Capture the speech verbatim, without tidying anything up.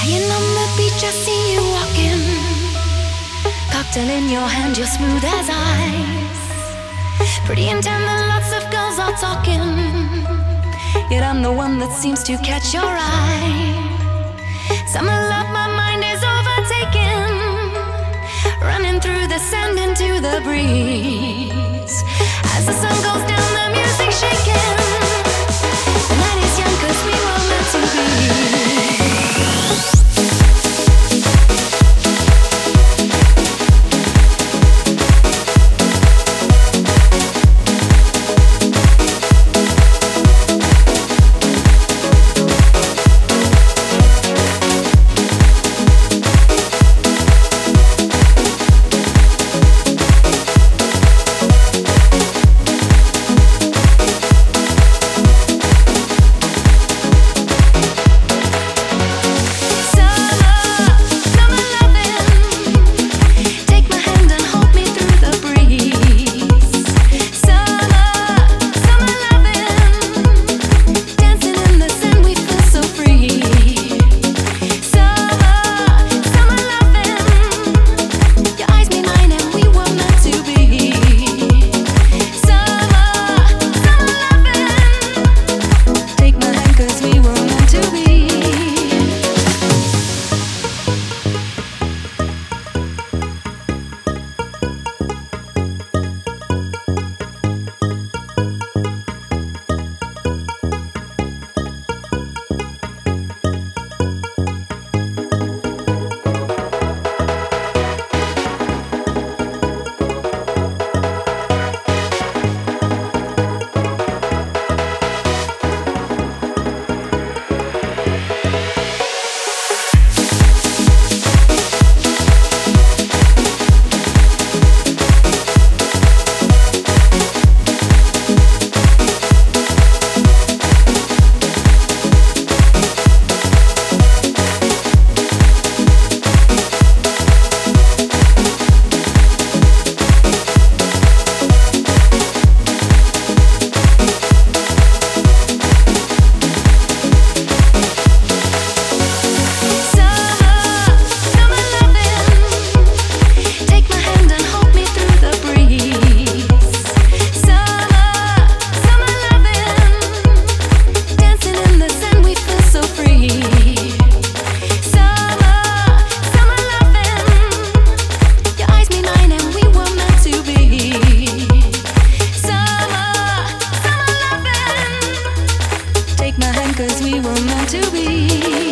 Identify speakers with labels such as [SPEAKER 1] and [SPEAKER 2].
[SPEAKER 1] Lying on the beach, I see you walking. Cocktail in your hand, you're smooth as ice. Pretty and tender, lots of girls are talking. Yet I'm the one that seems to catch your eye. Summer love, my mind is overtaken. Running through the sand into the breeze. As the sun goes down, the music's shaking. The night is young, cause we were meant to be. Cause we were meant to be.